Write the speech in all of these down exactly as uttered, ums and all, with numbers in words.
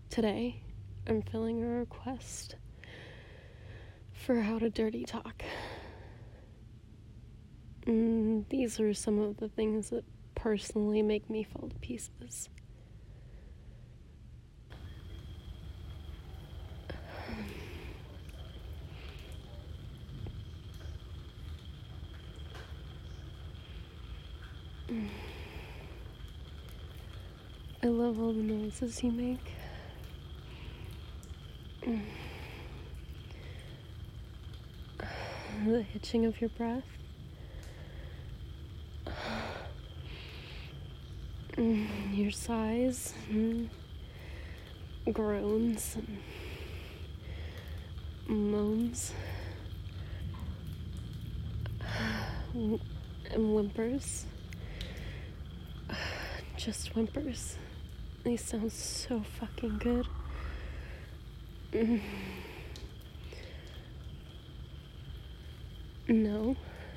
Today, I'm filling a request for how to dirty talk. Mm, these are some of the things that personally make me fall to pieces. I love all the noises you make. The hitching of your breath. Your sighs and groans and moans and whimpers. Just whimpers. They sound so fucking good. No.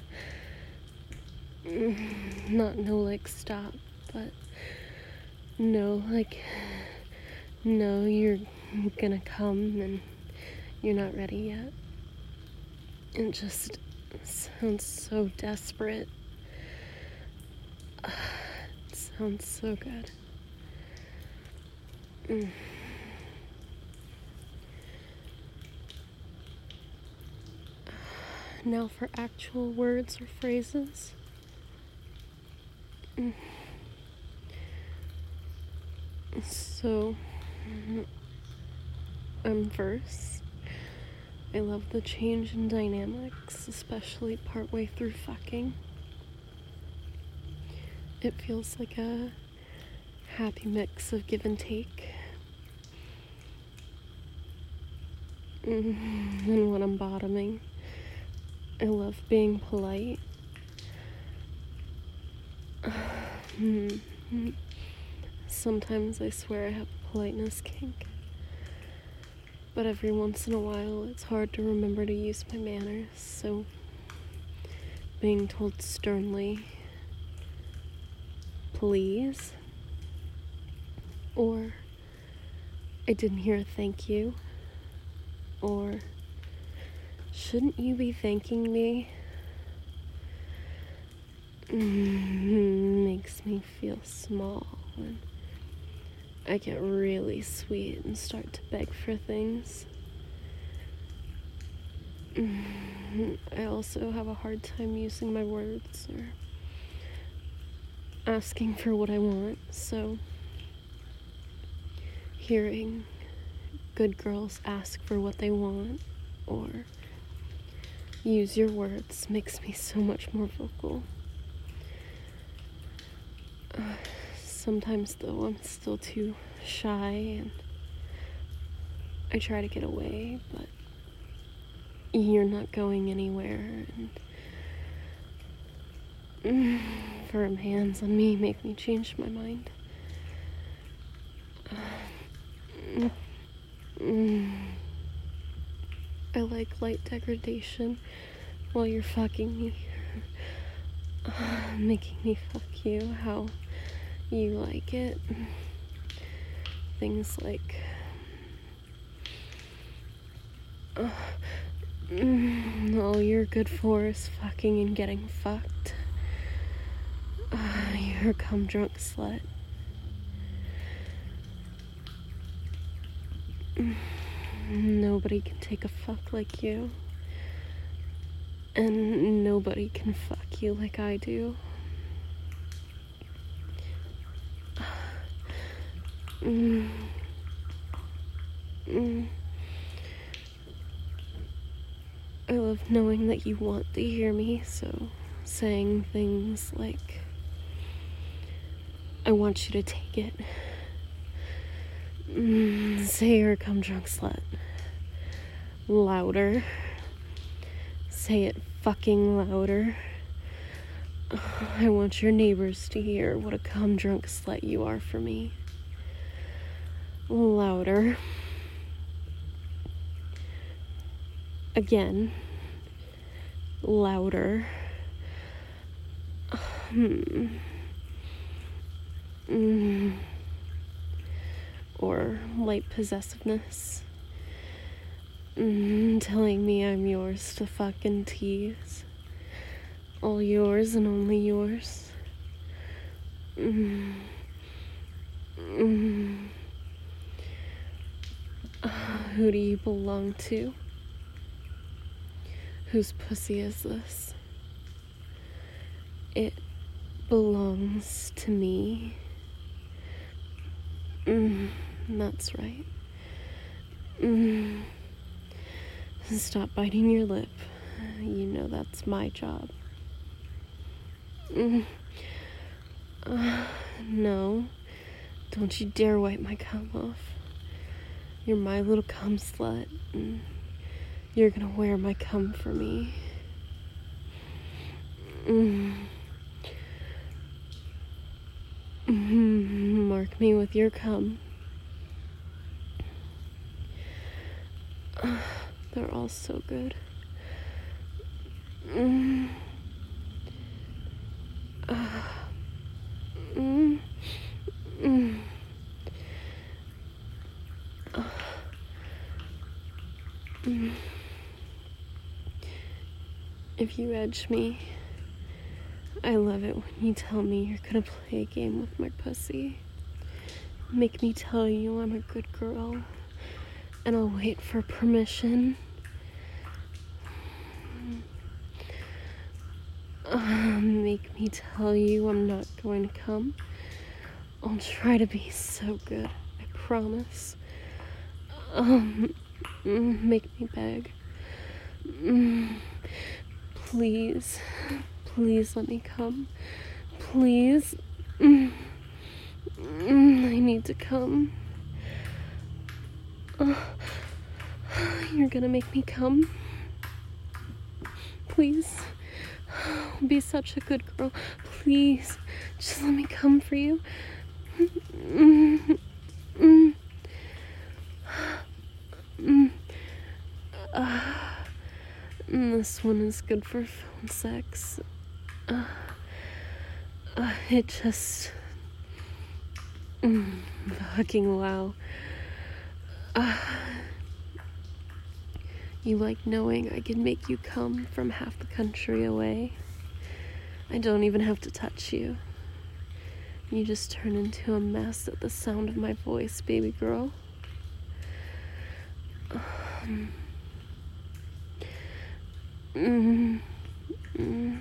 Not no like stop, but no like no, you're gonna come and you're not ready yet. It just sounds so desperate. It sounds so good. Mm. Now for actual words or phrases. Mm. So, um, first, I love the change in dynamics, especially partway through fucking. It feels like a happy mix of give and take. And when I'm bottoming, I love being polite. Sometimes I swear I have a politeness kink. But every once in a while, it's hard to remember to use my manners, so being told sternly, please, or I didn't hear a thank you, or shouldn't you be thanking me, makes me feel small, and I get really sweet and start to beg for things. I also have a hard time using my words or asking for what I want, so hearing good girls ask for what they want or use your words makes me so much more vocal. Uh, sometimes, though, I'm still too shy and I try to get away, but you're not going anywhere, and firm hands on me make me change my mind. I like light degradation while you're fucking me, making me fuck you how you like it. Things like uh, all you're good for is fucking and getting fucked. Uh, you're a cum drunk slut. Nobody can take a fuck like you. And nobody can fuck you like I do. Mm. Mm. I love knowing that you want to hear me, so saying things like, I want you to take it. Mm, say you're a cum drunk slut. Louder. Say it fucking louder. I want your neighbors to hear what a cum drunk slut you are for me. Louder. Again. Louder. Hmm. Mm. or light possessiveness. Mm, telling me I'm yours to fucking tease. All yours and only yours. Mm. Mm. Uh, who do you belong to? Whose pussy is this? It belongs to me. Mm, that's right. Mm. Stop biting your lip. You know that's my job. Mm. Uh, no. Don't you dare wipe my cum off. You're my little cum slut. And you're gonna wear my cum for me. Mm. Mm-hmm. Mark me with your cum. Uh, they're all so good. Mm. Uh, mm. Mm. Uh. Mm. If you edge me, I love it when you tell me you're gonna play a game with my pussy. Make me tell you I'm a good girl, and I'll wait for permission. Uh, make me tell you I'm not going to come. I'll try to be so good, I promise. Um, make me beg. Please, please let me come. Please. I need to come. Uh, you're gonna make me come? Please. Be such a good girl. Please. Just let me come for you. Mm, mm, mm. Uh, this one is good for phone sex. Uh, uh, it just... Mm, fucking wow. Uh, you like knowing I can make you come from half the country away? I don't even have to touch you. You just turn into a mess at the sound of my voice, baby girl. Um, mm, mm,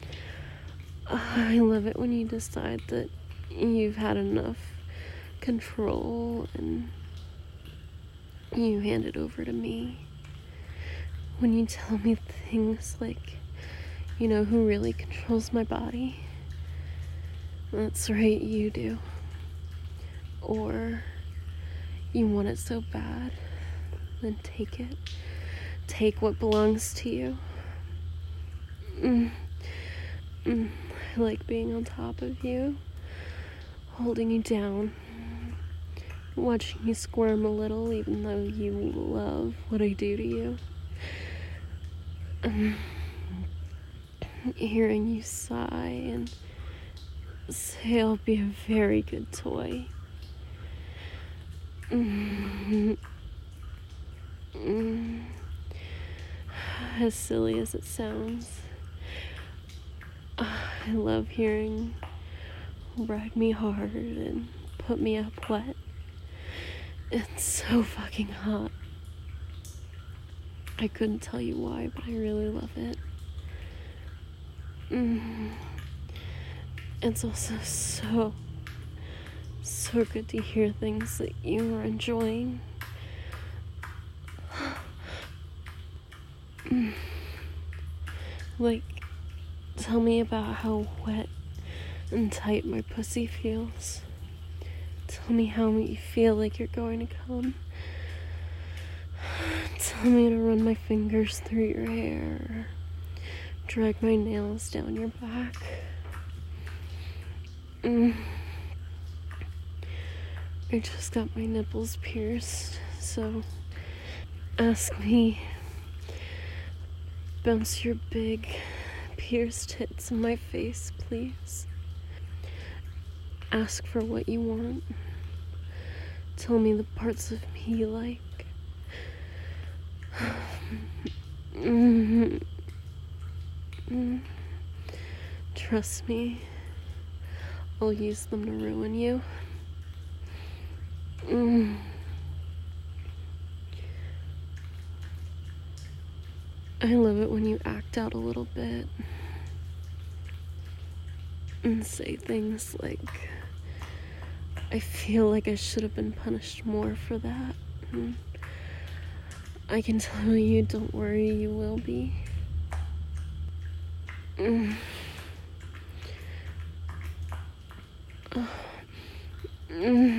I love it when you decide that you've had enough control and you hand it over to me. When you tell me things like, you know who really controls my body? That's right, you do. Or you want it so bad, then take it. Take what belongs to you. Mm. Mm. I like being on top of you, holding you down, watching you squirm a little even though you love what I do to you. Um, hearing you sigh and say I'll be a very good toy. Mm. Mm. As silly as it sounds, I love hearing ride me hard and put me up wet. It's so fucking hot. I couldn't tell you why, but I really love it. Mm. It's also so, so good to hear things that you are enjoying. Mm. Like, tell me about how wet and tight my pussy feels. Tell me how you feel like you're going to come. Tell me to run my fingers through your hair. Drag my nails down your back. Mm. I just got my nipples pierced, so ask me. Bounce your big pierced tits in my face, please. Ask for what you want. Tell me the parts of me you like. Mm-hmm. Mm. Trust me, I'll use them to ruin you. Mm. I love it when you act out a little bit and say things like, I feel like I should have been punished more for that. Mm. I can tell you, don't worry, you will be. Mm. Uh. Mm.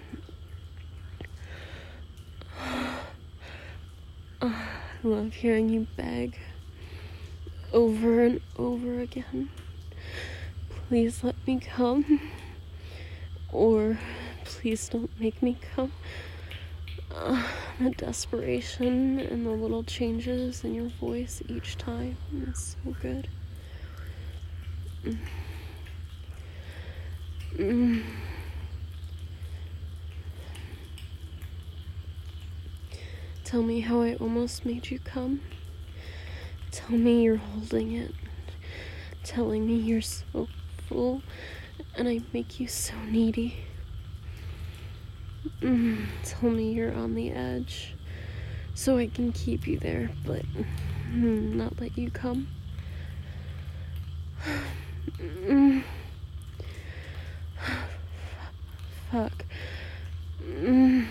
Uh, I love hearing you beg over and over again. Please let me come. Or please don't make me come. Uh, the desperation and the little changes in your voice each time is so good. Mm. Mm. Tell me how I almost made you come. Tell me you're holding it. Telling me you're so full and I make you so needy. Mm. Tell me you're on the edge so I can keep you there, but mm, not let you come. Mm. Fuck. Mm.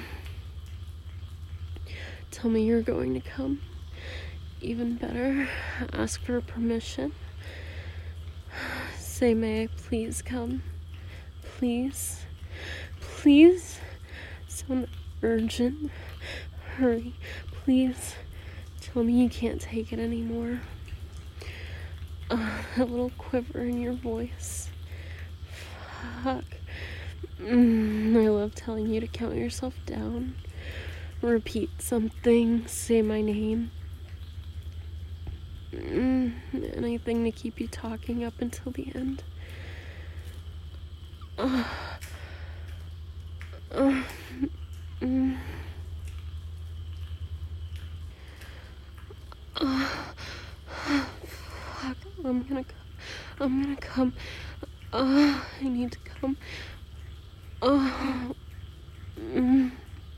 Tell me you're going to come. Even better, ask for permission. Say, may I please come? Please? Please? Sound urgent. Hurry. Please. Tell me you can't take it anymore. Uh, a little quiver in your voice. Fuck. Mm, I love telling you to count yourself down. Repeat something. Say my name. Mm, anything to keep you talking up until the end. Uh, uh, mm, uh, fuck, I'm gonna come. I'm gonna come. Uh, I need to come. Uh, mm,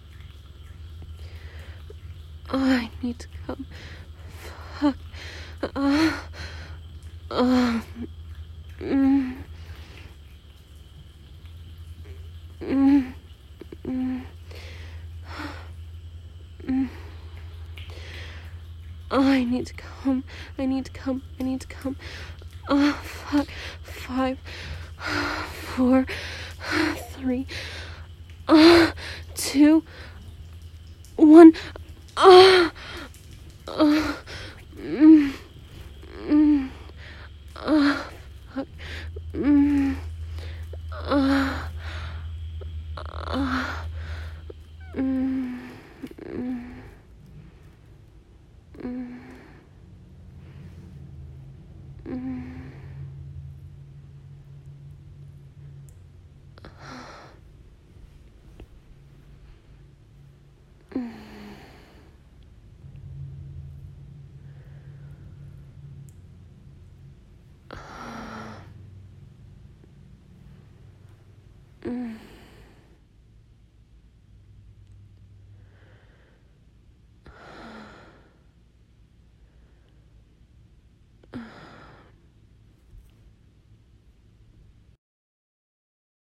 uh, I need to come. Fuck. Uh, uh, mm, mm, mm, mm. Oh, I need to come. I need to come. I need to come. Oh, fuck. Five, four, three, uh, two, one. Uh, uh, mm, mm, uh, fuck. Mm, uh, uh, mm.